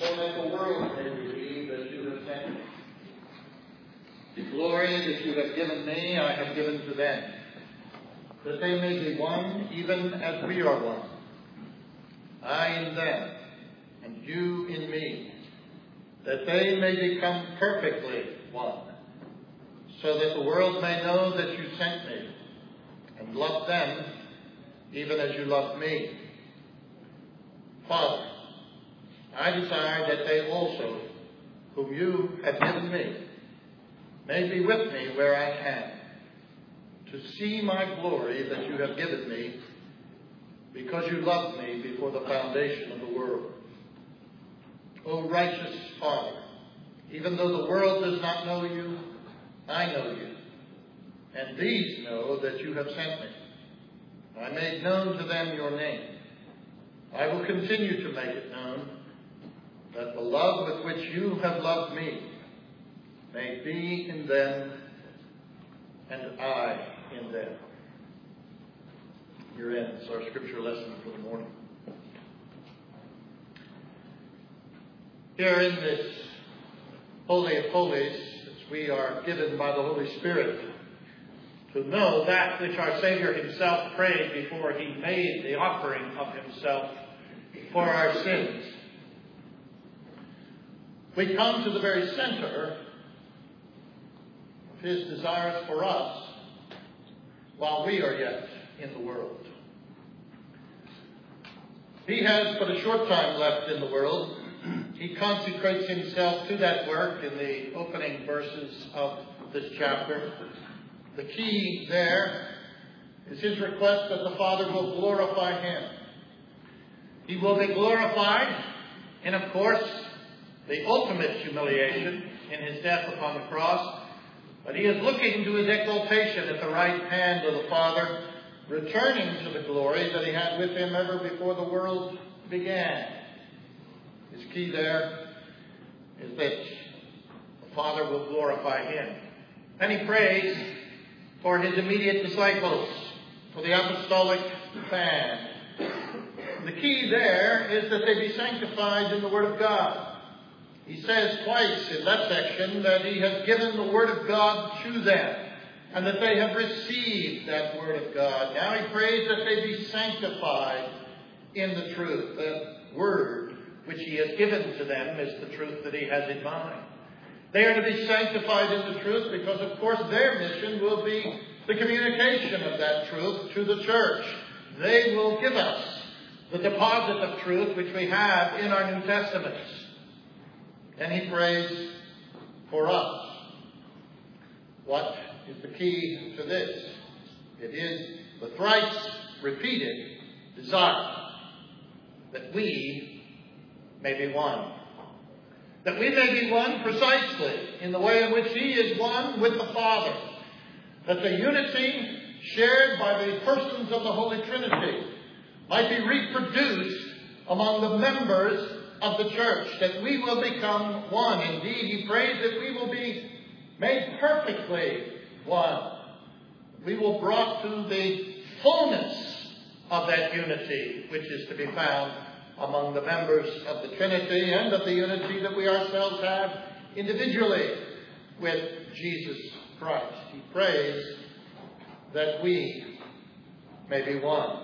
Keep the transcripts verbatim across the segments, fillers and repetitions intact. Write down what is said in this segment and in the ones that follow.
so that the world may believe that you have sent me. The glory that you have given me, I have given to them, that they may be one even as we are one. I in them, and you in me, that they may become perfectly one, so that the world may know that you sent me, and loved them even as you loved me. Father, I desire that they also, whom you have given me, may be with me where I am, to see my glory that you have given me, because you loved me before the foundation of the world. O righteous Father, even though the world does not know you, I know you, and these know that you have sent me. I made known to them your name. I will continue to make it known, that the love with which you have loved me may be in them, and I in them. Here ends our scripture lesson for the morning. Here in this Holy of Holies, as we are given by the Holy Spirit to know that which our Savior himself prayed before he made the offering of himself for our sins, we come to the very center of his desires for us while we are yet in the world. He has but a short time left in the world. He consecrates himself to that work in the opening verses of this chapter. The key there is his request that the Father will glorify him. He will be glorified in, of course, the ultimate humiliation in his death upon the cross. But he is looking to his exaltation at the right hand of the Father, returning to the glory that he had with him ever before the world began. His key there is that the Father will glorify him. And he prays for his immediate disciples, for the apostolic band. The key there is that they be sanctified in the Word of God. He says twice in that section that he has given the Word of God to them, and that they have received that Word of God. Now he prays that they be sanctified in the truth. The Word which he has given to them is the truth that he has in mind. They are to be sanctified in the truth because, of course, their mission will be the communication of that truth to the church. They will give us the deposit of truth which we have in our New Testaments. And he prays for us. What is the key to this? It is the thrice repeated desire that we may be one. That we may be one precisely in the way in which he is one with the Father. That the unity shared by the persons of the Holy Trinity might be reproduced among the members of the church, that we will become one. Indeed, he prays that we will be made perfectly one. We will be brought to the fullness of that unity which is to be found among the members of the Trinity, and of the unity that we ourselves have individually with Jesus Christ. He prays that we may be one.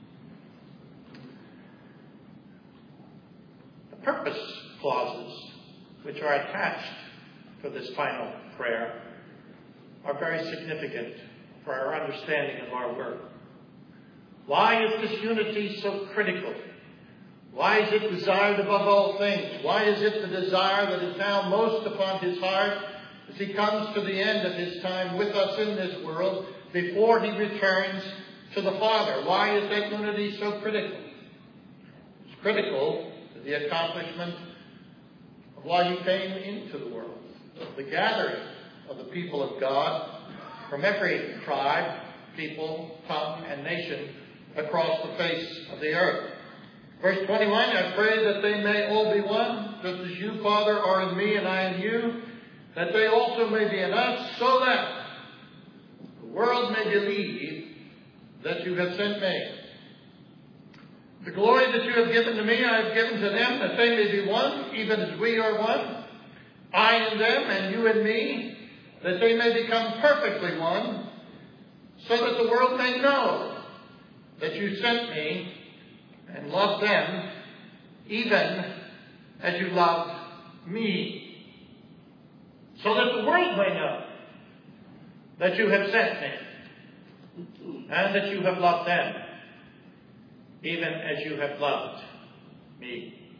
The purpose clauses which are attached for this final prayer are very significant for our understanding of our work. Why is this unity so critical? Why is it desired above all things? Why is it the desire that is now most upon his heart as he comes to the end of his time with us in this world before he returns to the Father? Why is that unity so critical? It's critical to the accomplishment of why he came into the world, the gathering of the people of God from every tribe, people, tongue, and nation across the face of the earth. Verse twenty-one, I pray that they may all be one, just as you, Father, are in me and I in you, that they also may be in us, so that the world may believe that you have sent me. The glory that you have given to me, I have given to them, that they may be one, even as we are one. I in them, and you in me, that they may become perfectly one, so that the world may know that you sent me and loved them, even as you loved me. So that the world may know that you have sent me, and that you have loved them, even as you have loved me.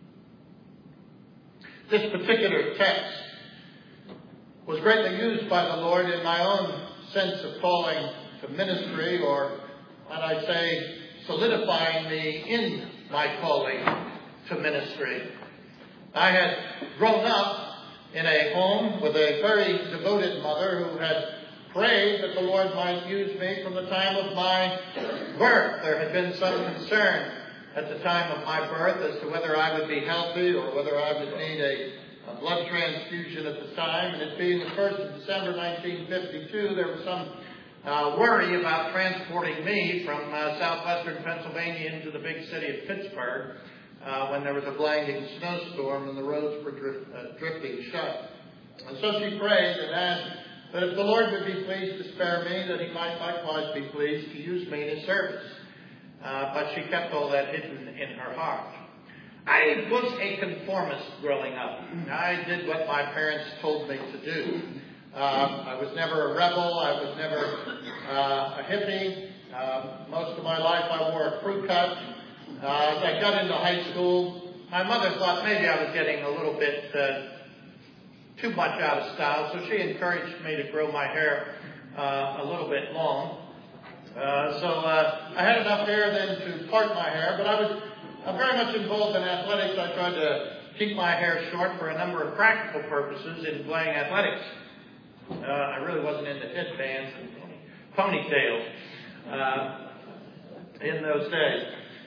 This particular text was greatly used by the Lord in my own sense of calling to ministry, or might I say, solidifying me in my calling to ministry. I had grown up in a home with a very devoted mother who had prayed that the Lord might use me from the time of my birth. There had been some concern at the time of my birth as to whether I would be healthy or whether I would need a, a blood transfusion at the time. And it being the first of December nineteen fifty-two, there was some uh, worry about transporting me from uh, southwestern Pennsylvania into the big city of Pittsburgh uh, when there was a blinding snowstorm and the roads were drift, uh, drifting shut. And so she prayed and asked that if the Lord would be pleased to spare me, that he might likewise be pleased to use me in his service. Uh, but she kept all that hidden in her heart. I was a conformist growing up. I did what my parents told me to do. Uh, I was never a rebel. I was never uh, a hippie. Uh, most of my life I wore a crew cut. Uh, as I got into high school, my mother thought maybe I was getting a little bit uh, too much out of style, so she encouraged me to grow my hair uh, a little bit long. Uh, so uh, I had enough hair then to part my hair, but I was uh, very much involved in athletics. I tried to keep my hair short for a number of practical purposes in playing athletics. Uh, I really wasn't into headbands and ponytails uh, in those days.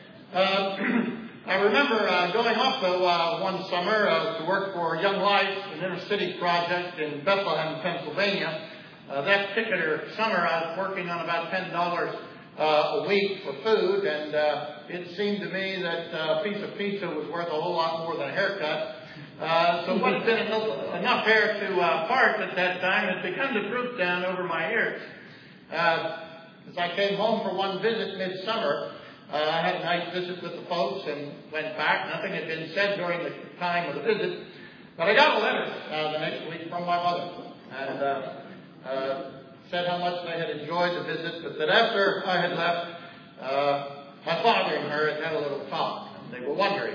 Uh, I remember uh, going off, though, uh, one summer uh, to work for Young Life, an inner-city project in Bethlehem, Pennsylvania. Uh, that particular summer, I was working on about ten dollars uh, a week for food, and uh, it seemed to me that uh, a piece of pizza was worth a whole lot more than a haircut. Uh, so what had been enough, enough hair to uh, part at that time had begun to droop down over my ears. Uh, as I came home for one visit midsummer, Uh, I had a nice visit with the folks and went back. Nothing had been said during the time of the visit. But I got a letter uh, the next week from my mother. And uh, uh, said how much they had enjoyed the visit. But that after I had left, uh, my father and her had had a little talk. And they were wondering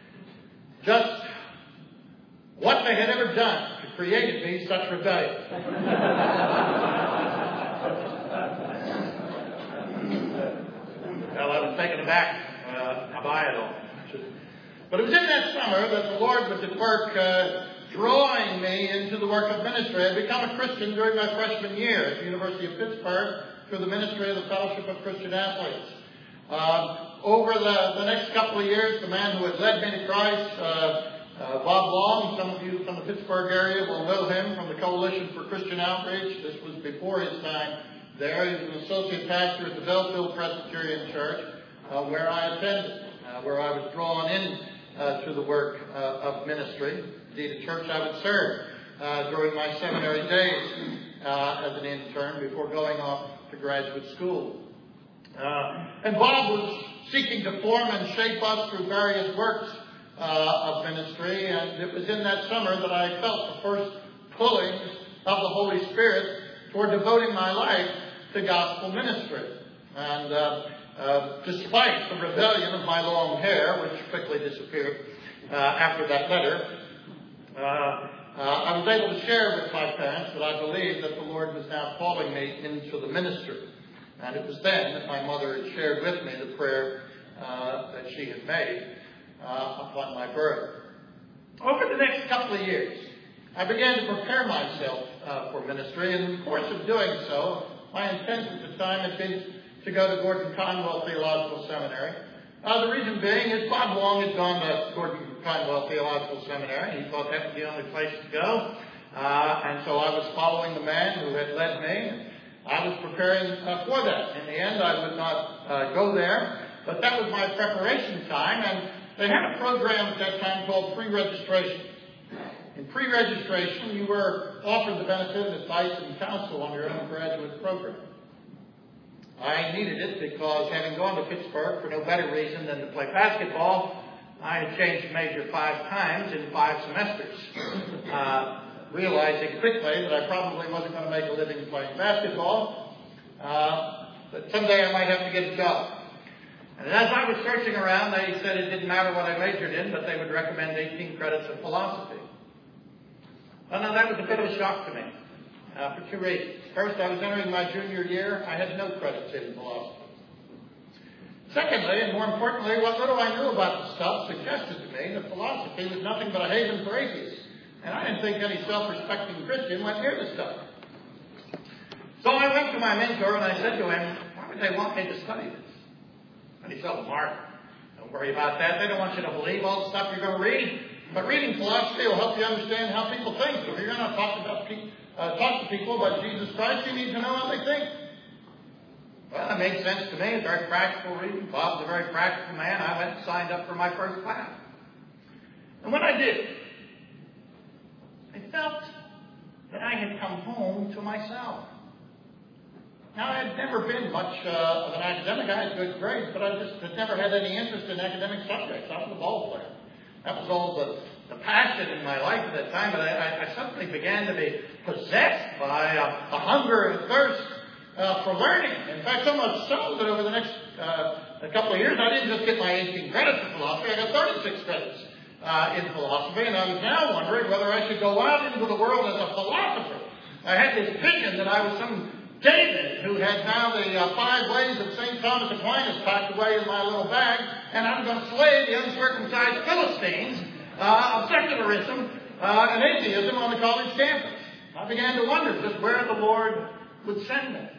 just what they had ever done to create in me such rebellion. Well, I was taken aback uh, by it all. But it was in that summer that the Lord was at work uh, drawing me into the work of ministry. I had become a Christian during my freshman year at the University of Pittsburgh through the ministry of the Fellowship of Christian Athletes. Uh, over the, the next couple of years, the man who had led me to Christ, uh, uh, Bob Long, some of you from the Pittsburgh area will know him from the Coalition for Christian Outreach. This was before his time there. He was an associate pastor at the Belfield Presbyterian Church, uh, where I attended, uh, where I was drawn in uh, to the work uh, of ministry. Indeed, a church I would serve uh, during my seminary days uh, as an intern before going off to graduate school. Uh, and Bob was seeking to form and shape us through various works uh, of ministry, and it was in that summer that I felt the first pullings of the Holy Spirit toward devoting my life to gospel ministry. And uh, uh, despite the rebellion of my long hair, which quickly disappeared uh, after that letter, uh, uh, I was able to share with my parents that I believed that the Lord was now calling me into the ministry. And it was then that my mother had shared with me the prayer uh, that she had made uh, upon my birth. Over the next couple of years, I began to prepare myself uh, for ministry, and in the course of doing so, my intent at the time had been to go to Gordon Conwell Theological Seminary. Uh, the reason being is Bob Long had gone to Gordon Conwell Theological Seminary. He thought that was the only place to go. Uh, and so I was following the man who had led me. I was preparing uh, for that. In the end, I would not uh, go there. But that was my preparation time, and they had a program at that time called pre-registration. In pre-registration, you were offered the benefit of advice and counsel on your undergraduate program. I needed it because, having gone to Pittsburgh for no better reason than to play basketball, I had changed major five times in five semesters, uh, realizing quickly that I probably wasn't going to make a living playing basketball, uh, but someday I might have to get a job. And as I was searching around, they said it didn't matter what I majored in, but they would recommend eighteen credits of philosophy. Well, now that was a bit of a shock to me, uh, for two reasons. First, I was entering my junior year. I had no credits in philosophy. Secondly, and more importantly, what little I knew about the stuff suggested to me that philosophy was nothing but a haven for atheists. And I didn't think any self-respecting Christian went near the stuff. So I went to my mentor and I said to him, why would they want me to study this? And he said, well, Mark, don't worry about that. They don't want you to believe all the stuff you're going to read. But reading philosophy will help you understand how people think. If you're going to talk, about pe- uh, talk to people about Jesus Christ, you need to know how they think. Well, it made sense to me. It's very practical reading. Bob's a very practical man. I went and signed up for my first class. And when I did, I felt that I had come home to myself. Now, I had never been much uh, of an academic. I had good grades, but I just had never had any interest in academic subjects. I was a ball player. That was all the, the passion in my life at that time. But I, I suddenly began to be possessed by uh, a hunger and thirst uh, for learning. In fact, so much so that over the next uh, a couple of years, I didn't just get my eighteen credits in philosophy. I got thirty-six credits uh, in philosophy. And I was now wondering whether I should go out into the world as a philosopher. I had this vision that I was some David, who had now the uh, five ways of Saint Thomas Aquinas packed away in my little bag, and I'm going to slay the uncircumcised Philistines uh, of secularism uh, and atheism on the college campus. I began to wonder just where the Lord would send me.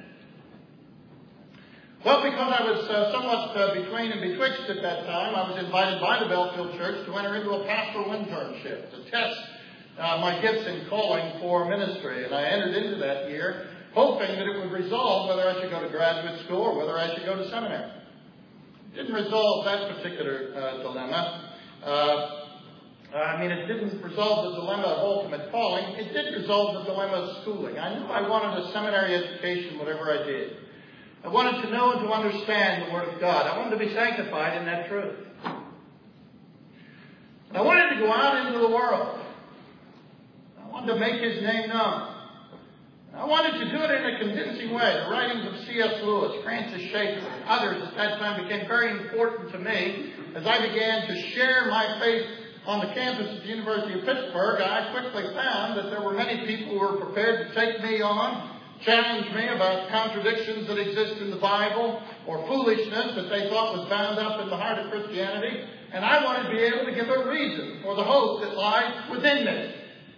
Well, because I was uh, somewhat uh, between and betwixt at that time, I was invited by the Belfield Church to enter into a pastoral internship to test uh, my gifts and calling for ministry. And I entered into that year hoping that it would resolve whether I should go to graduate school or whether I should go to seminary. It didn't resolve that particular uh, dilemma. Uh, I mean, it didn't resolve the dilemma of ultimate calling. It did resolve the dilemma of schooling. I knew I wanted a seminary education, whatever I did. I wanted to know and to understand the Word of God. I wanted to be sanctified in that truth. I wanted to go out into the world. I wanted to make His name known. I wanted to do it in a convincing way. The writings of C S Lewis, Francis Schaeffer, and others at that time became very important to me as I began to share my faith on the campus of the University of Pittsburgh. I quickly found that there were many people who were prepared to take me on, challenge me about contradictions that exist in the Bible or foolishness that they thought was bound up in the heart of Christianity. And I wanted to be able to give a reason for the hope that lies within me.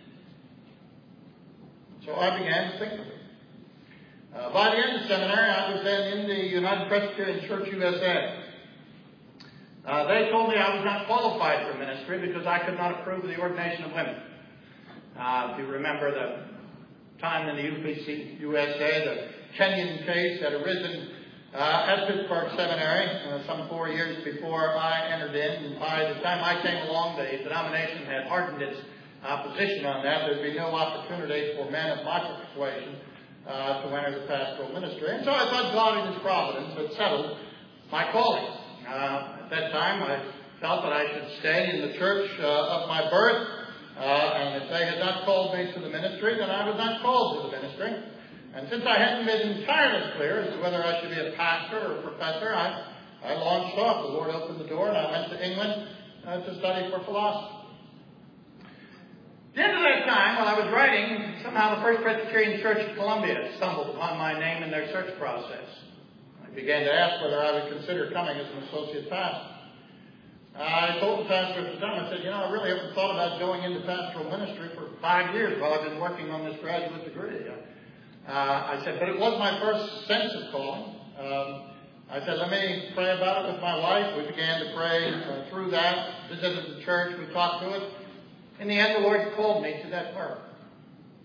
So I began to think of it. Uh, by the end of seminary, I was then in the United Presbyterian Church U S A. Uh, they told me I was not qualified for ministry because I could not approve of the ordination of women. Uh, if you remember the time in the U P C U S A, the Kenyon case had arisen uh, at Pittsburgh Seminary uh, some four years before I entered in. And by the time I came along, the denomination had hardened its Uh, position on that. There'd be no opportunity for men of my persuasion uh, to enter the pastoral ministry. And so I thought God in His providence had settled my calling. Uh, at that time, I felt that I should stay in the church uh, of my birth. Uh, and if they had not called me to the ministry, then I was not called to the ministry. And since I hadn't been entirely clear as to whether I should be a pastor or a professor, I, I launched off. The Lord opened the door, and I went to England uh, to study for philosophy. At the end of that time, while I was writing, somehow the First Presbyterian Church of Columbia stumbled upon my name in their search process. I began to ask whether I would consider coming as an associate pastor. I told the pastor at the time, I said, you know, I really haven't thought about going into pastoral ministry for five years while I've been working on this graduate degree. Uh, I said, but it was my first sense of calling. Um, I said, let me pray about it with my wife. We began to pray uh, through that, visited the church, we talked to it. In the end, the Lord called me to that work.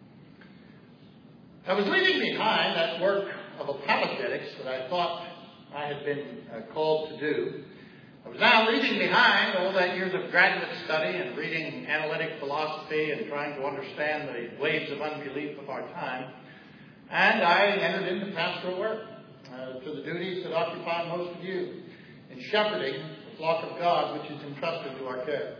I was leaving behind that work of apologetics that I thought I had been uh, called to do. I was now leaving behind all that years of graduate study and reading analytic philosophy and trying to understand the waves of unbelief of our time. And I entered into pastoral work, uh, to the duties that occupy most of you, in shepherding the flock of God which is entrusted to our care.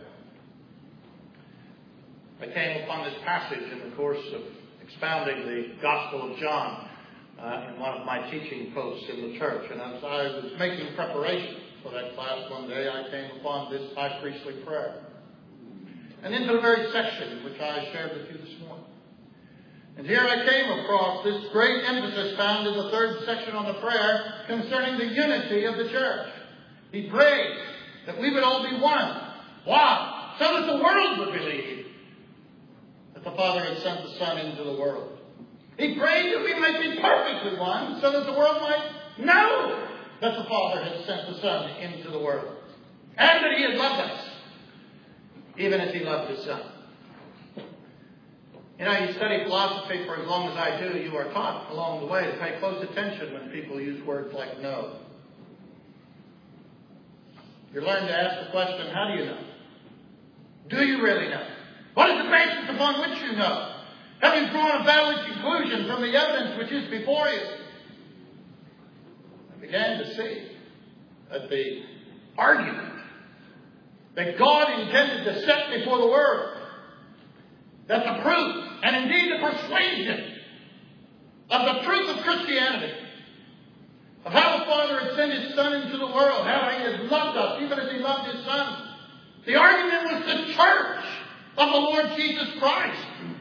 I came upon this passage in the course of expounding the Gospel of John uh, in one of my teaching posts in the church. And as I was making preparation for that class one day, I came upon this high priestly prayer. And into the very section which I shared with you this morning. And here I came across this great emphasis found in the third section on the prayer concerning the unity of the church. He prayed that we would all be one. Why? So that the world would believe that the Father had sent the Son into the world. He prayed that we might be perfectly one, so that the world might know that the Father had sent the Son into the world. And that He had loved us, even as He loved His Son. You know, you study philosophy for as long as I do, you are taught along the way to pay close attention when people use words like know. You learn to ask the question, how do you know? Do you really know? What is the basis upon which you know? Have you drawn a valid conclusion from the evidence which is before you? I began to see that the argument that God intended to set before the world, that the proof, and indeed the persuasion of the truth of Christianity, of how the Father had sent His Son into the world, how He has loved us, even as He loved His Son. The argument was the church of the Lord Jesus Christ.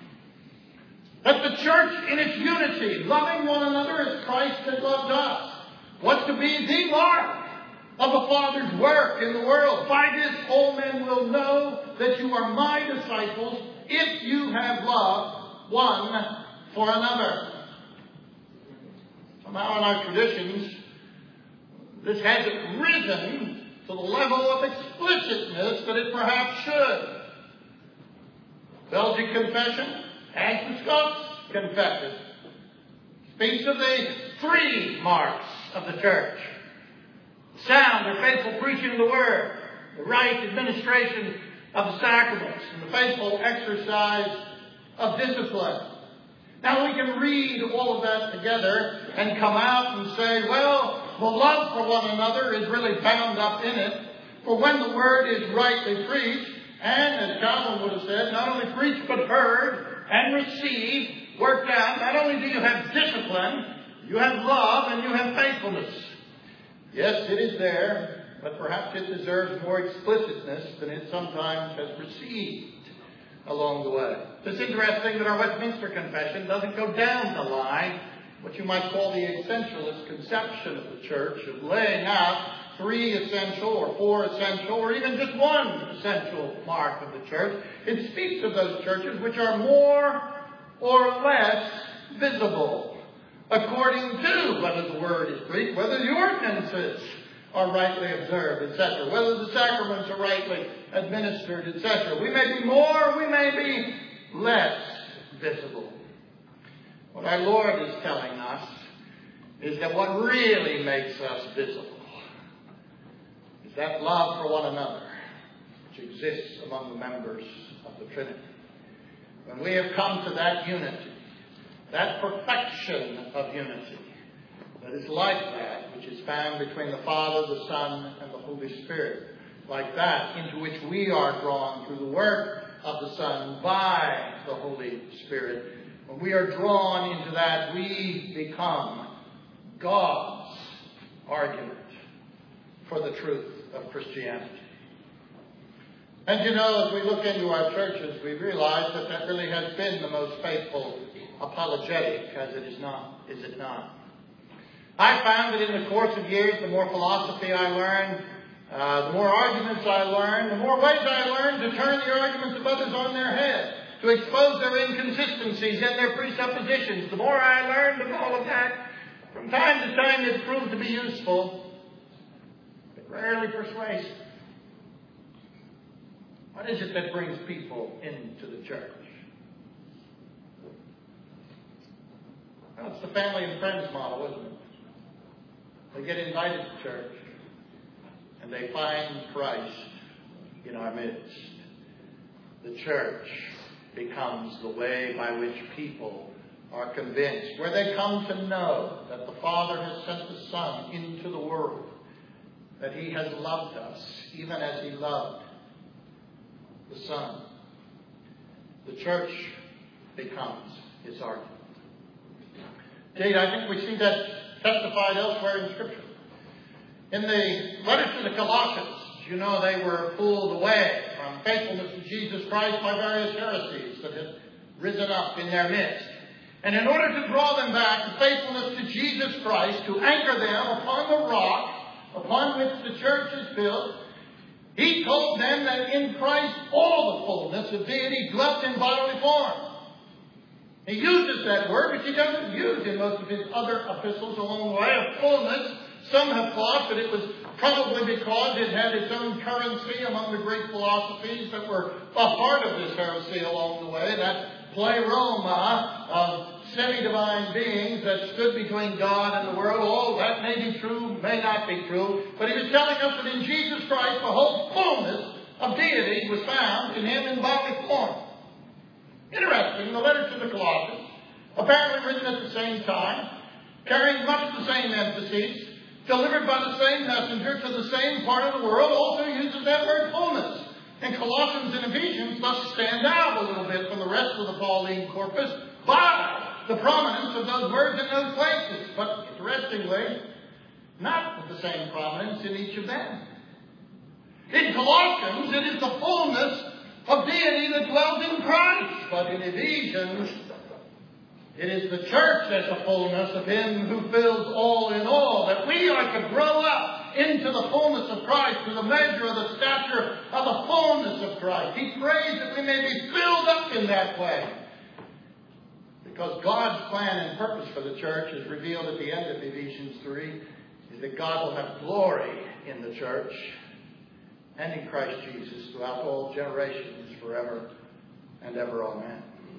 That the church in its unity, loving one another as Christ had loved us, was to be the mark of the Father's work in the world. By this all men will know that you are my disciples, if you have love one for another. Somehow in our traditions, this hasn't risen to the level of explicitness that it perhaps should. Belgic Confession, as the Scots Confession, speaks of the three marks of the church: sound or faithful preaching of the Word, the right administration of the sacraments, and the faithful exercise of discipline. Now we can read all of that together and come out and say, well, the love for one another is really bound up in it. For when the Word is rightly preached, and as Calvin would have said, not only preached but heard and received, worked out, not only do you have discipline, you have love and you have faithfulness. Yes, it is there, but perhaps it deserves more explicitness than it sometimes has received along the way. It's interesting that our Westminster Confession doesn't go down the line, what you might call the essentialist conception of the church, of laying out three essential or four essential or even just one essential mark of the church. It speaks of those churches which are more or less visible according to whether the Word is preached, whether the ordinances are rightly observed, et cetera, whether the sacraments are rightly administered, et cetera. We may be more, we may be less visible. What our Lord is telling us is that what really makes us visible is that love for one another which exists among the members of the Trinity. When we have come to that unity, that perfection of unity that is like that, which is found between the Father, the Son, and the Holy Spirit, like that into which we are drawn through the work of the Son by the Holy Spirit, when we are drawn into that, we become God's argument for the truth of Christianity. And you know, as we look into our churches, we realize that that really has been the most faithful apologetic, as it is not, is it not? I found that in the course of years, the more philosophy I learned, uh, the more arguments I learned, the more ways I learned to turn the arguments of others on their head, to expose their inconsistencies and their presuppositions. The more I learned of all of that, from time to time it proved to be useful, but rarely persuasive. What is it that brings people into the church? Well, it's the family and friends model, isn't it? They get invited to church, and they find Christ in our midst. The church becomes the way by which people are convinced, where they come to know that the Father has sent the Son into the world, that He has loved us even as He loved the Son. The church becomes His argument. Indeed, I think we see that testified elsewhere in Scripture. In the letter to the Colossians, you know, they were pulled away from faithfulness to Jesus Christ by various heresies that had risen up in their midst. And in order to draw them back to faithfulness to Jesus Christ, to anchor them upon the rock upon which the church is built, He told them that in Christ all the fullness of deity dwelt in bodily form. He uses that word, which He doesn't use in most of His other epistles along the way, of fullness. Some have thought that it was probably because it had its own currency among the great philosophies that were a part of this heresy along the way, that pleroma of semi-divine beings that stood between God and the world. All that may be true, may not be true. But He was telling us that in Jesus Christ the whole fullness of deity was found in Him in bodily form. Interesting, the letter to the Colossians, apparently written at the same time, carrying much the same emphases, delivered by the same messenger to the same part of the world, also uses that word fullness. And Colossians and Ephesians must stand out a little bit from the rest of the Pauline corpus by the prominence of those words in those places. But interestingly, not with the same prominence in each of them. In Colossians, it is the fullness of deity that dwells in Christ. But in Ephesians, it is the church as the fullness of Him who fills all in all, that we are to grow up into the fullness of Christ, to the measure of the stature of the fullness of Christ. He prays that we may be filled up in that way. Because God's plan and purpose for the church, is revealed at the end of Ephesians three, is that God will have glory in the church and in Christ Jesus throughout all generations, forever and ever. Amen.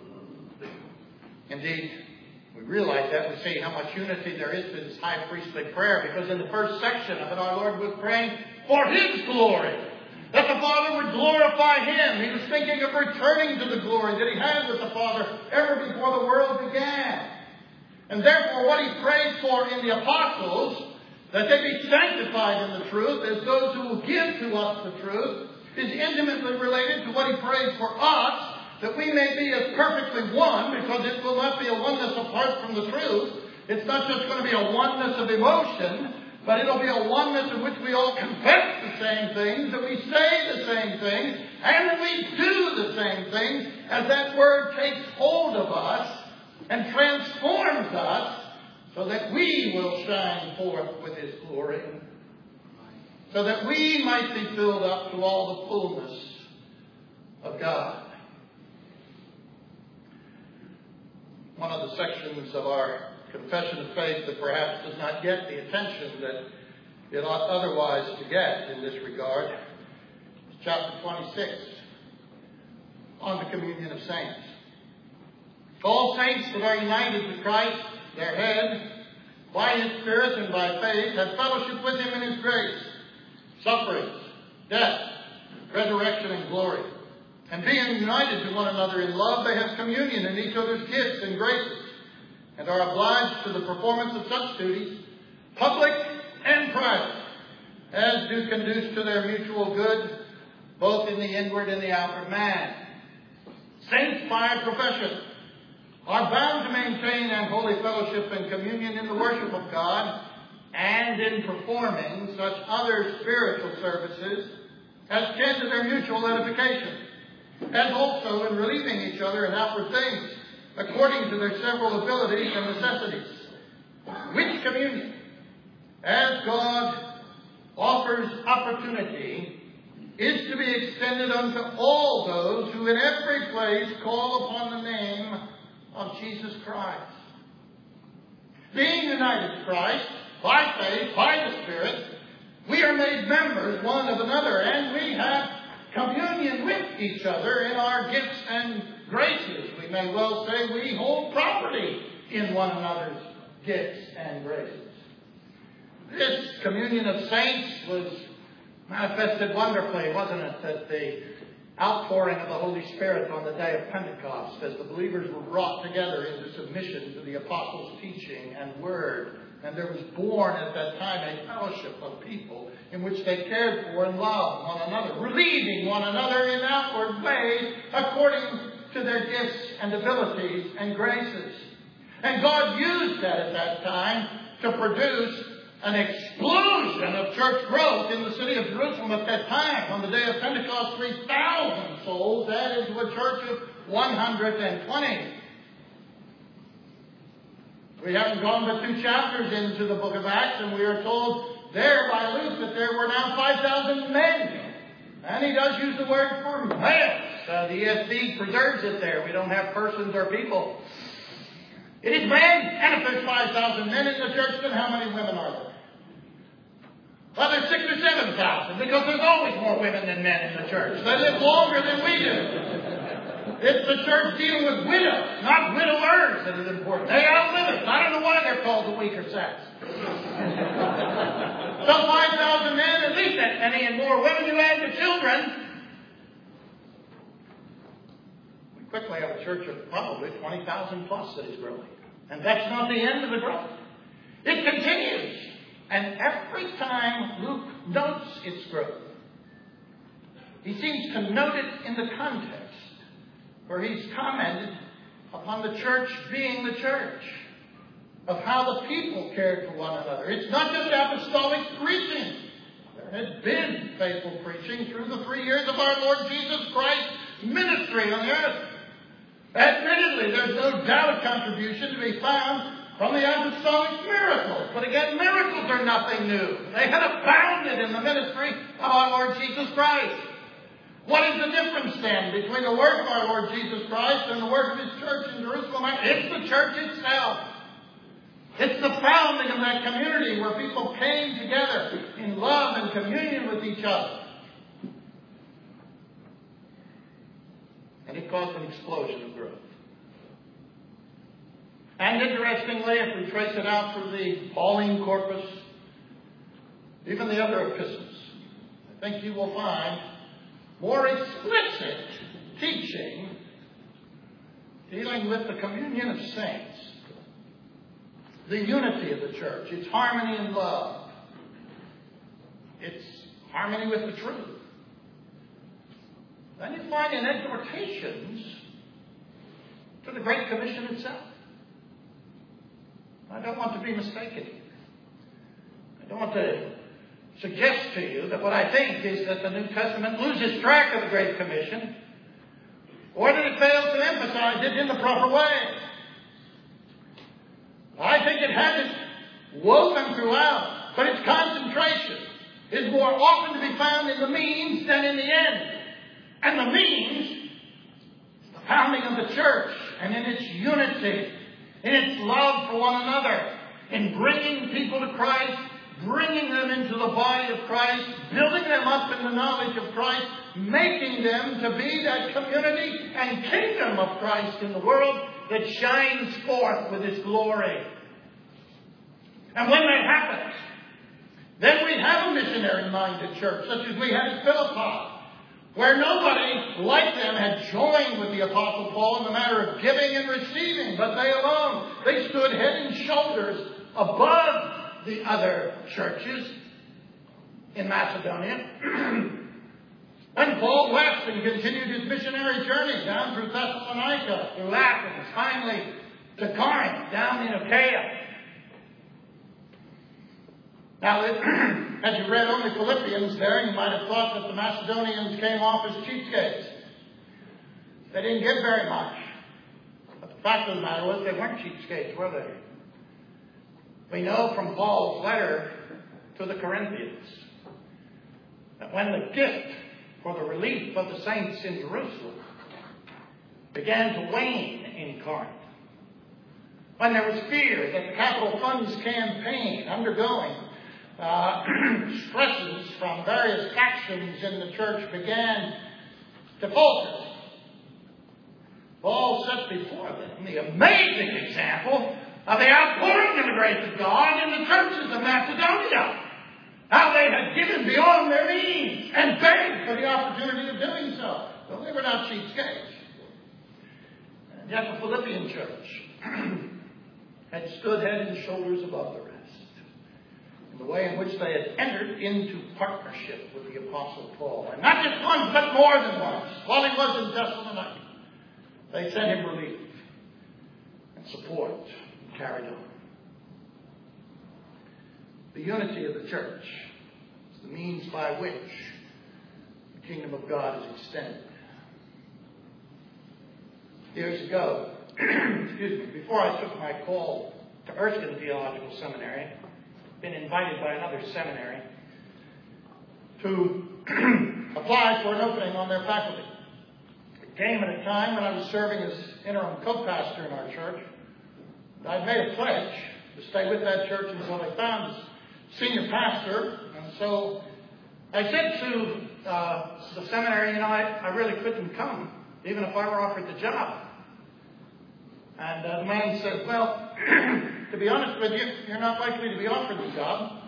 Indeed, we realize that. We see how much unity there is to this high priestly prayer, because in the first section of it, our Lord was praying for His glory, that the Father would glorify Him. He was thinking of returning to the glory that He had with the Father ever before the world began. And therefore, what He prayed for in the apostles, that they be sanctified in the truth as those who will give to us the truth, is intimately related to what He prayed for us, that we may be as perfectly one, because it will not be a oneness apart from the truth. It's not just going to be a oneness of emotion, but it'll be a oneness in which we all confess the same things, that we say the same things, and that we do the same things, as that word takes hold of us and transforms us, so that we will shine forth with His glory, so that we might be filled up to all the fullness of God. One of the sections of our confession of faith that perhaps does not get the attention that it ought otherwise to get in this regard is chapter twenty-six, on the communion of saints. All saints that are united with Christ, their head, by His Spirit and by faith, have fellowship with Him in His grace, sufferings, death, resurrection, and glory. And being united to one another in love, they have communion in each other's gifts and graces, and are obliged to the performance of such duties, public and private, as do conduce to their mutual good, both in the inward and the outward man. Saints by profession are bound to maintain an holy fellowship and communion in the worship of God, and in performing such other spiritual services as tend to their mutual edification, as also in relieving each other in outward things, according to their several abilities and necessities. Which communion, as God offers opportunity, is to be extended unto all those who in every place call upon the name of Jesus Christ. Being united to Christ, by faith, by the Spirit, we are made members one of another, and we have communion with each other in our gifts and graces. We may well say we hold property in one another's gifts and graces. This communion of saints was manifested wonderfully, wasn't it? That the outpouring of the Holy Spirit on the day of Pentecost, as the believers were brought together into submission to the apostles' teaching and word. And there was born at that time a fellowship of people in which they cared for and loved one another, relieving one another in outward ways according to their gifts and abilities and graces. And God used that at that time to produce an explosion of church growth in the city of Jerusalem at that time. On the day of Pentecost, three thousand souls added to a church of one hundred twenty. We haven't gone but two chapters into the book of Acts, and we are told there by Luke that there were now five thousand men. And he does use the word for males. Uh, the E S V preserves it there. We don't have persons or people. It is men. And if there's five thousand men in the church, then how many women are there? Well, there's six or seven thousand, because there's always more women than men in the church. They live longer than we do. It's the church dealing with widows, not widowers, that is important. They outlive us. I don't know why they're called the weaker sex. So five thousand men, at least that many, and more women. You add the children. We quickly have a church of probably twenty thousand plus that is growing. And that's not the end of the growth. It continues. And every time Luke notes its growth, he seems to note it in the context where he's commented upon the church being the church, of how the people cared for one another. It's not just apostolic preaching. There had been faithful preaching through the three years of our Lord Jesus Christ's ministry on the earth. Admittedly, there's no doubt contribution to be found from the apostolic miracles. But again, miracles are nothing new. They had abounded in the ministry of our Lord Jesus Christ. What is the difference then between the work of our Lord Jesus Christ and the work of His church in Jerusalem? It's the church itself. It's the founding of that community where people came together in love and communion with each other. And it caused an explosion of growth. And interestingly, if we trace it out through the Pauline corpus, even the other epistles, I think you will find more explicit teaching dealing with the communion of saints, the unity of the church, its harmony and love, its harmony with the truth. Then you find in exhortations to the Great Commission itself. I don't want to be mistaken. I don't want to suggest to you that what I think is that the New Testament loses track of the Great Commission, or that it fails to emphasize it in the proper way. I think it has it woven throughout, but its concentration is more often to be found in the means than in the end. And the means is the founding of the church, and in its unity, in its love for one another, in bringing people to Christ, bringing them into the body of Christ, building them up in the knowledge of Christ, making them to be that community and kingdom of Christ in the world that shines forth with His glory. And when that happens, then we have a missionary-minded church, such as we had at Philippi, where nobody like them had joined with the Apostle Paul in the matter of giving and receiving, but they alone. They stood head and shoulders above the other churches in Macedonia. When Paul left and continued his missionary journey down through Thessalonica, through Athens, finally to Corinth, down in Achaia. Now, as you read only Philippians there, you might have thought that the Macedonians came off as cheapskates. They didn't give very much. But the fact of the matter was they weren't cheapskates, were they? We know from Paul's letter to the Corinthians that when the gift for the relief of the saints in Jerusalem began to wane in Corinth, when there was fear that the Capital Funds campaign undergoing uh, stresses from various factions in the church began to falter, Paul set before them the amazing example of the outpouring of the grace of God in the churches of Macedonia. How they had given beyond their means and begged for the opportunity of doing so. Well, they were not cheapskates. And yet the Philippian church had stood head and shoulders above the rest in the way in which they had entered into partnership with the Apostle Paul. And not just once, but more than once. While he was in Thessalonica, they sent him relief and support and carried on. The unity of the church is the means by which the kingdom of God is extended. Years ago, excuse me, before I took my call to Erskine Theological Seminary, been invited by another seminary to apply for an opening on their faculty. It came at a time when I was serving as interim co-pastor in our church. I'd made a pledge to stay with that church until they found a senior pastor, and so I said to uh, the seminary, you know, I, I really couldn't come, even if I were offered the job. And uh, the man said, well, to be honest with you, you're not likely to be offered the job.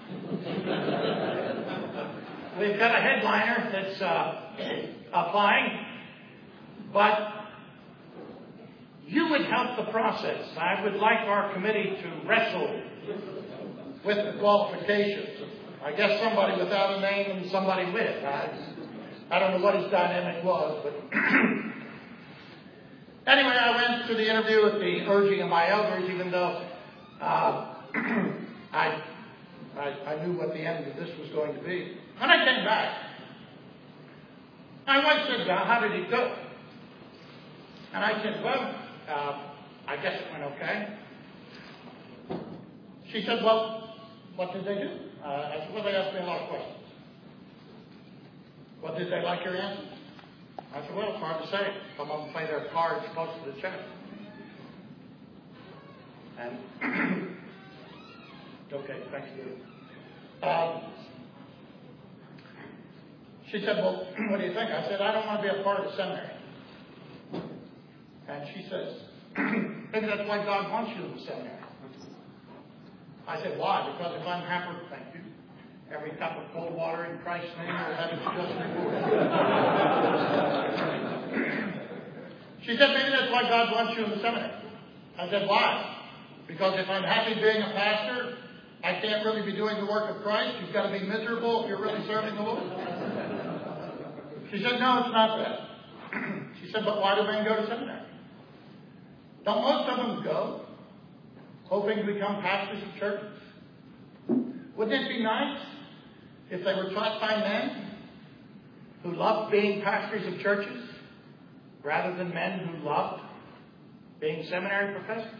We've got a headliner that's uh, applying, but you would help the process. I would like our committee to wrestle with the qualifications. I guess somebody without a name and somebody with. I, I don't know what his dynamic was, but anyway, I went to the interview at the urging of my elders, even though uh, I, I I knew what the end of this was going to be. When I came back, my wife said, how did it go? And I said, well, uh, I guess it went okay. She said, well, what did they do? Uh, I said, well, they asked me a lot of questions. Well, did they like your answers? I said, well, it's hard to say. Some of them play their cards close to the chest. And, okay, thank you. Um, she said, well, what do you think? I said, I don't want to be a part of the seminary. And she says, maybe that's why God wants you in the seminary. I said, why? Because if I'm happy, thank you. Every cup of cold water in Christ's name will have its just reward. She said, maybe that's why God wants you in the seminary. I said, why? Because if I'm happy being a pastor, I can't really be doing the work of Christ. You've got to be miserable if you're really serving the Lord. She said, no, it's not that. She said, but why do men go to seminary? Don't most of them go hoping to become pastors of churches? Wouldn't it be nice if they were taught by men who loved being pastors of churches rather than men who loved being seminary professors?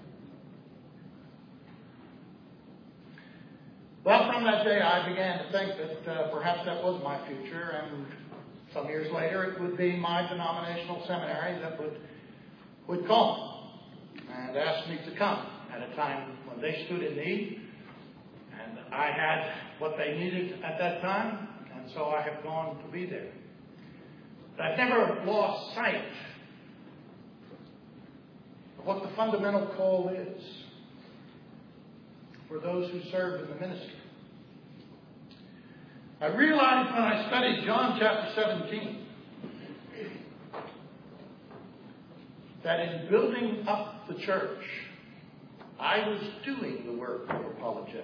Well, from that day I began to think that uh, perhaps that was my future, and some years later it would be my denominational seminary that would, would call and ask me to come at a time when they stood in need. And I had what they needed at that time, and so I have gone to be there. But I've never lost sight of what the fundamental call is for those who serve in the ministry. I realized when I studied John chapter seventeen that in building up the church, I was doing the work of apologetics.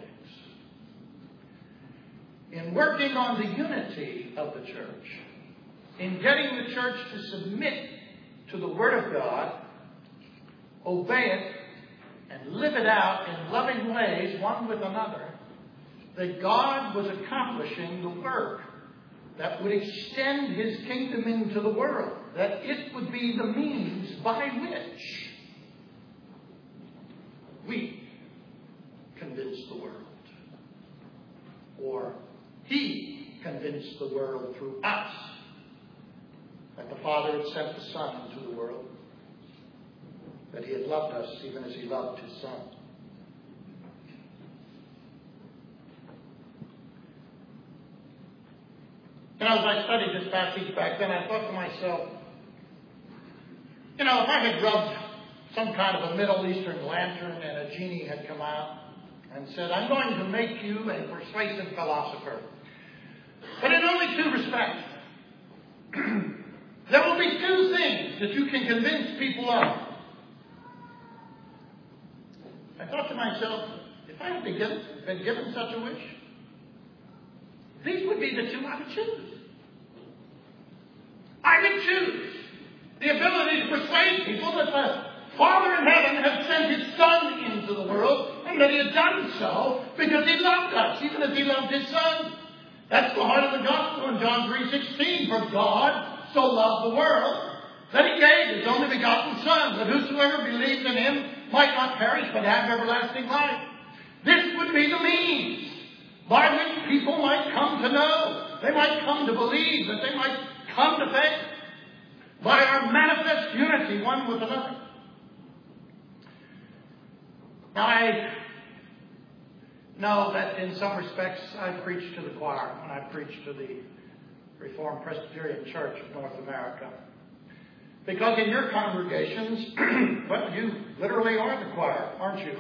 In working on the unity of the church, in getting the church to submit to the Word of God, obey it, and live it out in loving ways one with another, that God was accomplishing the work that would extend His kingdom into the world, that it would be the means by which we convince the world, or He convinced the world through us that the Father had sent the Son into the world, that He had loved us even as He loved His Son. You know, as I studied this passage back then, I thought to myself, you know, if I had rubbed some kind of a Middle Eastern lantern, and a genie had come out and said, I'm going to make you a persuasive philosopher. But in only two respects. There will be two things that you can convince people of. I thought to myself, if I had been given, been given such a wish, these would be the two I would choose. I would choose the ability to persuade people that the Father in heaven had sent His Son into the world, and that He had done so because He loved us, even as He loved His Son. That's the heart of the gospel in John three sixteen. For God so loved the world that He gave His only begotten Son, that whosoever believes in Him might not perish but have everlasting life. This would be the means by which people might come to know, they might come to believe, that they might come to faith by our manifest unity one with another. Now, I know that in some respects I preach to the choir when I preach to the Reformed Presbyterian Church of North America. Because in your congregations, well, you literally are the choir, aren't you?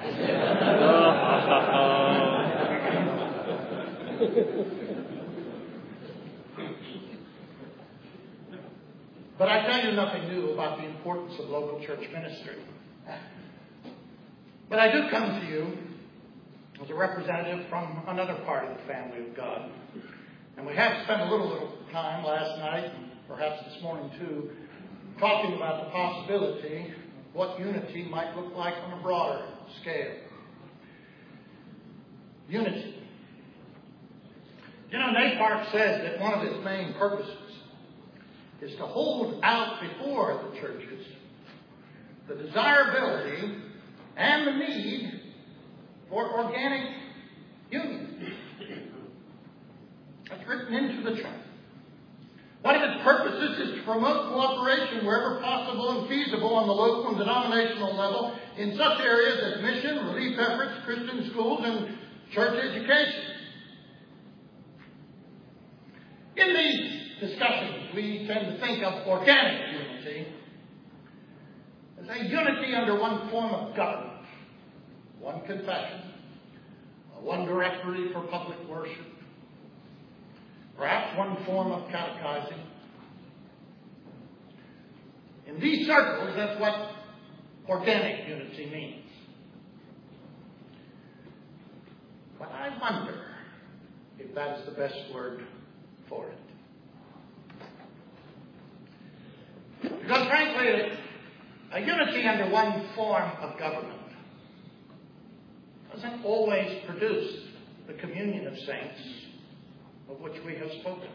But I tell you nothing new about the importance of local church ministry. But I do come to you as a representative from another part of the family of God. And we have spent a little, little time last night, and perhaps this morning too, talking about the possibility of what unity might look like on a broader scale. Unity. You know, Napark says that one of its main purposes is to hold out before the churches the desirability and the need for organic union. That's written into the church. One of its purposes is to promote cooperation wherever possible and feasible on the local and denominational level in such areas as mission, relief efforts, Christian schools, and church education. In these discussions, we tend to think of organic unity as a unity under one form of government, one confession, one directory for public worship, perhaps one form of catechizing. In these circles, that's what organic unity means. But I wonder if that is the best word for it. Because frankly, a unity under one form of government doesn't always produce the communion of saints of which we have spoken.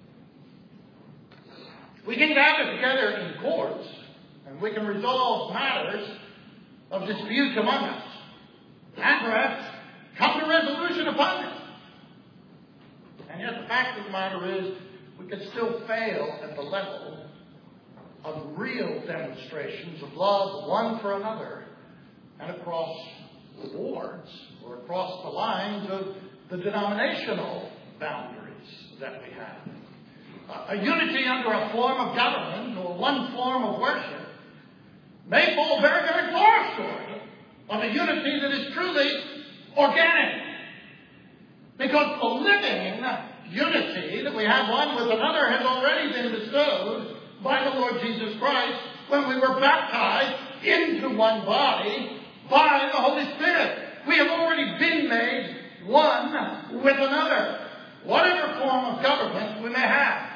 We can gather together in courts, and we can resolve matters of dispute among us, and perhaps come to resolution upon them. And yet the fact of the matter is, we can still fail at the level of real demonstrations of love one for another, and across the boards, or across the lines of the denominational boundaries that we have. Uh, a unity under a form of government or one form of worship may fall very, very far short of a unity that is truly organic. Because the living unity that we have one with another has already been bestowed by the Lord Jesus Christ when we were baptized into one body by the Holy Spirit. We have already been made one with another, whatever form of government we may have.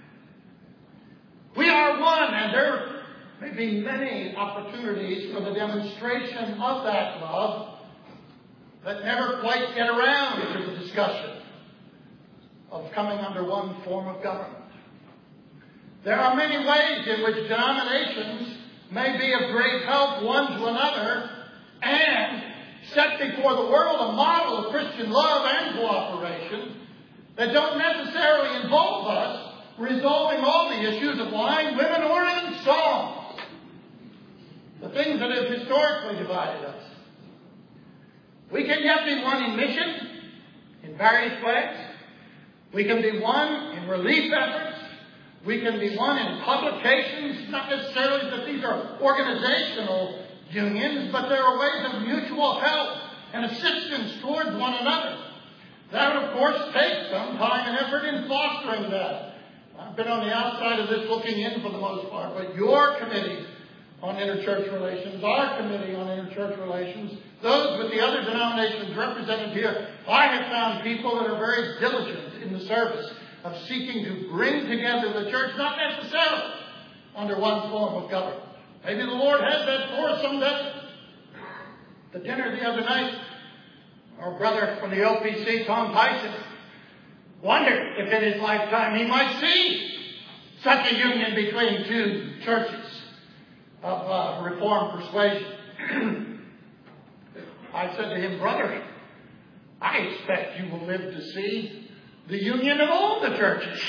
We are one, and there may be many opportunities for the demonstration of that love that never quite get around to the discussion of coming under one form of government. There are many ways in which denominations may be of great help one to another and set before the world a model of Christian love and cooperation that don't necessarily involve us resolving all the issues of wine, women, or in song. The things that have historically divided us. We can yet be one in mission in various ways. We can be one in relief efforts. We can be one in publications, not necessarily that these are organizational unions, but there are ways of mutual help and assistance towards one another. That would, of course, take some time and effort in fostering that. I've been on the outside of this looking in for the most part, but your committee on interchurch relations, our committee on interchurch relations, those with the other denominations represented here, I have found people that are very diligent in the service of seeking to bring together the church, not necessarily under one form of government. Maybe the Lord has that for us someday. The dinner the other night, our brother from the O P C, Tom Tyson, wondered if in his lifetime he might see such a union between two churches of uh, Reformed persuasion. I said to him, brother, I expect you will live to see the union of all the churches.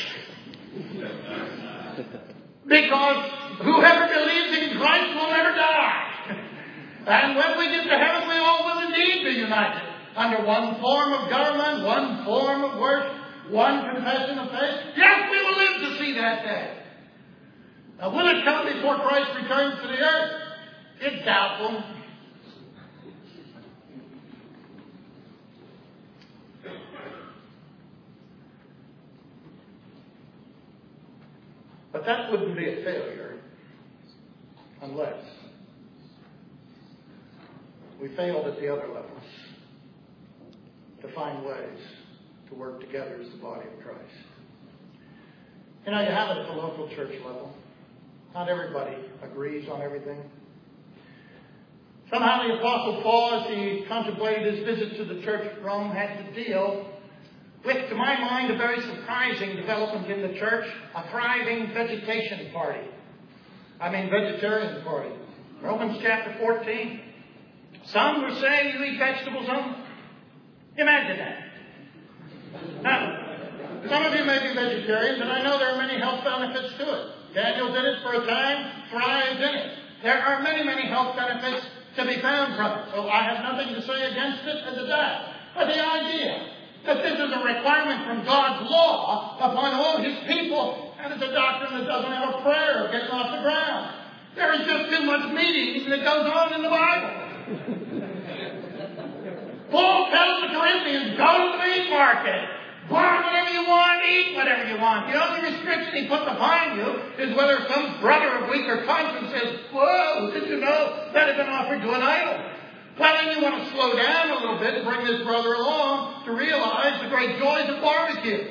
Because whoever believes in Christ will never die. And when we get to heaven, we all will indeed be united under one form of government, one form of worship, one confession of faith. Yes, we will live to see that day. Now, will it come before Christ returns to the earth? It's doubtful. But that wouldn't be a failure unless we failed at the other levels to find ways to work together as the body of Christ. You know, you have it at the local church level. Not everybody agrees on everything. Somehow the Apostle Paul, as he contemplated his visit to the church at Rome, had to deal with, to my mind, a very surprising development in the church, a thriving vegetation party. I mean vegetarian party. Romans chapter fourteen. Some were saying you eat vegetables only. Imagine that. Now, some of you may be vegetarians, and I know there are many health benefits to it. Daniel did it for a time, thrived in it. There are many, many health benefits to be found from it. So I have nothing to say against it as a that. But the idea that this is a requirement from God's law upon all His people, and it's a doctrine that doesn't have a prayer of getting off the ground. There is just too much meeting that goes on in the Bible. Paul tells the Corinthians, go to the meat market. Buy whatever you want, eat whatever you want. The only restriction he puts upon you is whether some brother of weaker conscience says, whoa, did you know that had been offered to an idol? Well, then you want to slow down a little bit and bring this brother along to realize the great joys of barbecue.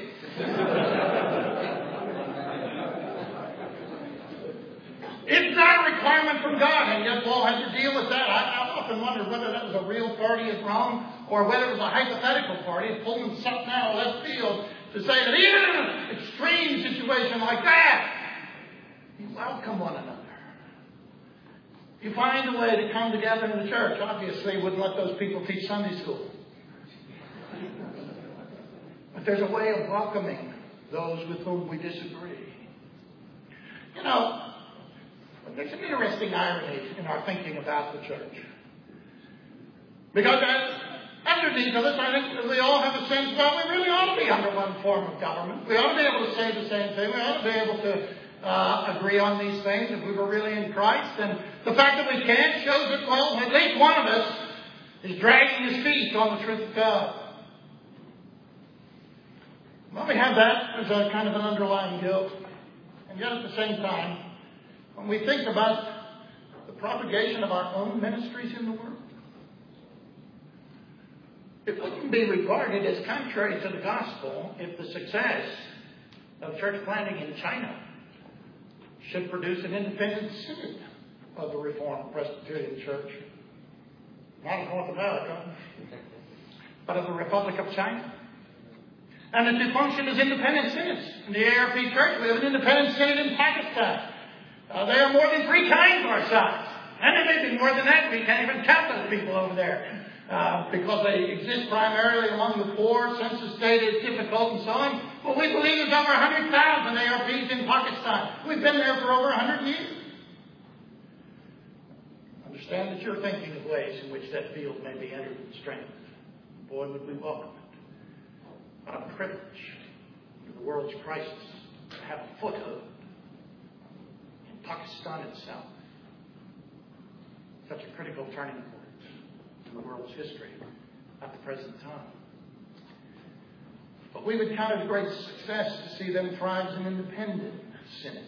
It's not a requirement from God, and yet Paul had to deal with that. I, I've often wondered whether that was a real party at Rome or whether it was a hypothetical party. It's pulling something out of left field to say that even in an extreme situation like that, you welcome one another. You find a way to come together in the church. Obviously, you wouldn't let those people teach Sunday school. But there's a way of welcoming those with whom we disagree. You know, there's an interesting irony in our thinking about the church. Because underneath of us, I think we all have a sense, well, we really ought to be under one form of government. We ought to be able to say the same thing. We ought to be able to uh, agree on these things if we were really in Christ. And the fact that we can't shows that, well, at least one of us is dragging his feet on the truth of God. Well, we have that as a kind of an underlying guilt. And yet at the same time, when we think about the propagation of our own ministries in the world, it wouldn't be regarded as contrary to the gospel if the success of church planting in China should produce an independent synod of the Reformed Presbyterian Church. Not of North America, but of the Republic of China. And that they function as independent synods. In the A R P Church, we have an independent synod in Pakistan. Uh, they are more than three times our size. And there may be more than that. We can't even count those people over there. Uh, because they exist primarily among the poor, census data is difficult and so on. But we believe there's over one hundred thousand A R Ps in Pakistan. We've been there for over one hundred years. Understand that you're thinking of ways in which that field may be entered and strengthened. Boy, would we welcome it. What a privilege in the world's crisis to have a foothold in Pakistan itself. Such a critical turning point in the world's history at the present time. But we would count it a great success to see them thrive as an independent synod.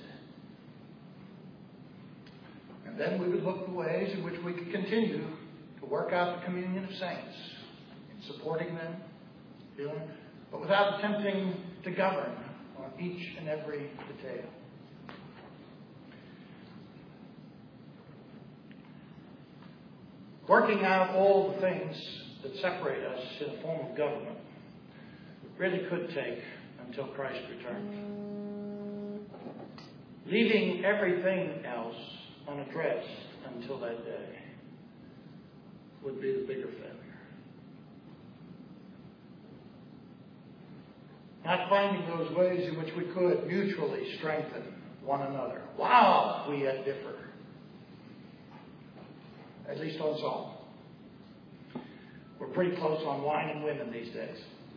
And then we would look for ways in which we could continue to work out the communion of saints, in supporting them, but without attempting to govern on each and every detail. Working out all the things that separate us in a form of government really could take until Christ returns. Leaving everything else unaddressed until that day would be the bigger failure. Not finding those ways in which we could mutually strengthen one another while we yet differ. At least on some. We're pretty close on wine and women these days.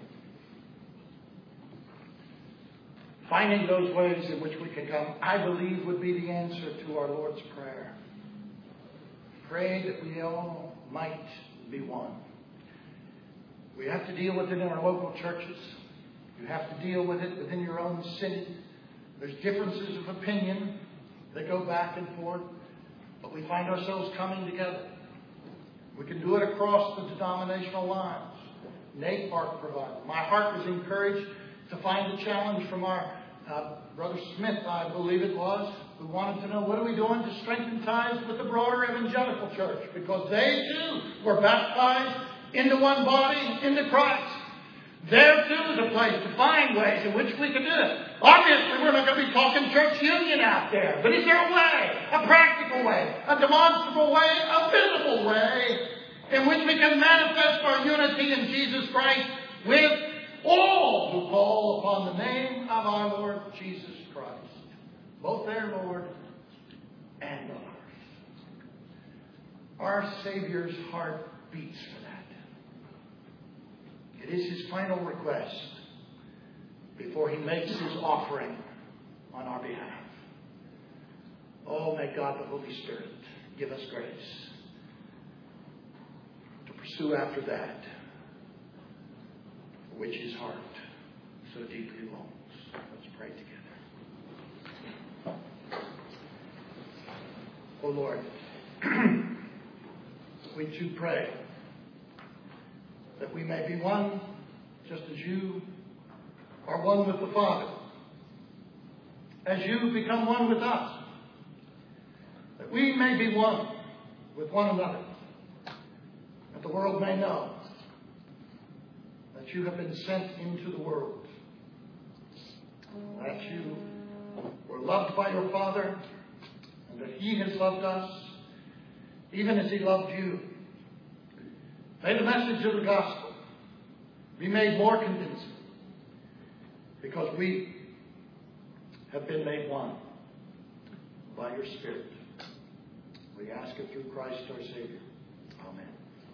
Finding those ways in which we can come, I believe, would be the answer to our Lord's Prayer. Pray that we all might be one. We have to deal with it in our local churches. You have to deal with it within your own synod. There's differences of opinion that go back and forth. But we find ourselves coming together. We can do it across the denominational lines. Nate Park provided. My heart was encouraged to find a challenge from our uh, Brother Smith, I believe it was, who wanted to know what are we doing to strengthen ties with the broader evangelical church, because they too were baptized into one body, into Christ. There too is a place to find ways in which we can do it. Obviously, we're not going to be talking church union out there. But is there a way, a practical way, a demonstrable way, a visible way in which we can manifest our unity in Jesus Christ with all who call upon the name of our Lord Jesus Christ, both their Lord and ours? Our Savior's heart beats for that. It is his final request before he makes his offering on our behalf. Oh, may God the Holy Spirit give us grace to pursue after that for which his heart so deeply longs. Let's pray together. Oh Lord, we too pray that we may be one just as you are one with the Father. As you become one with us. That we may be one with one another. That the world may know that you have been sent into the world. That you were loved by your Father. And that he has loved us even as he loved you. May the message of the gospel be made more convincing because we have been made one by your Spirit. We ask it through Christ our Savior. Amen.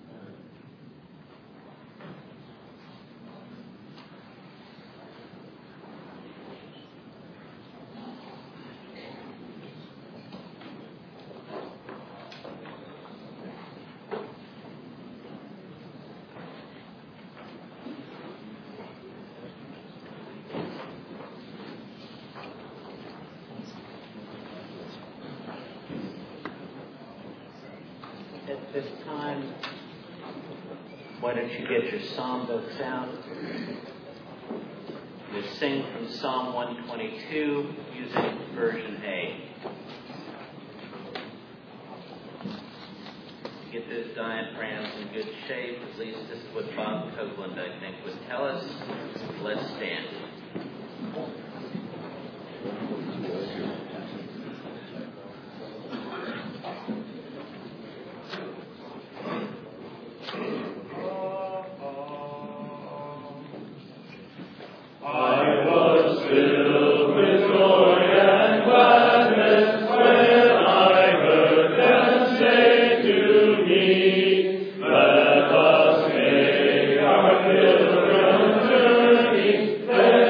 At this time, why don't you get your psalm books out? We'll sing from Psalm one twenty-two using version A. To get those diaphragms in good shape, at least this is what Bob Copeland, I think, would tell us. Let's stand. Let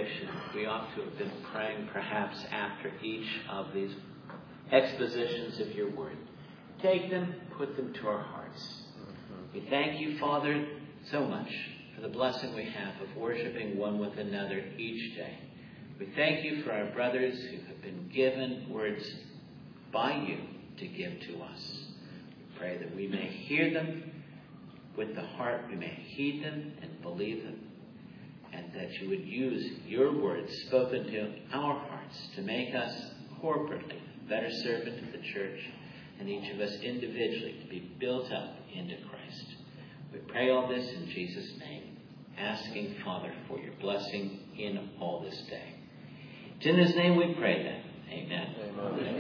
preparation, we ought to have been praying perhaps after each of these expositions of your word. Take them, put them to our hearts. We thank you, Father, so much for the blessing we have of worshiping one with another each day. We thank you for our brothers who have been given words by you to give to us. We pray that we may hear them with the heart, we may heed them and believe them, and that you would use your words spoken to our hearts to make us corporately a better servant of the church, and each of us individually to be built up into Christ. We pray all this in Jesus' name, asking, Father, for your blessing in all this day. It's in his name we pray then. Amen. Amen.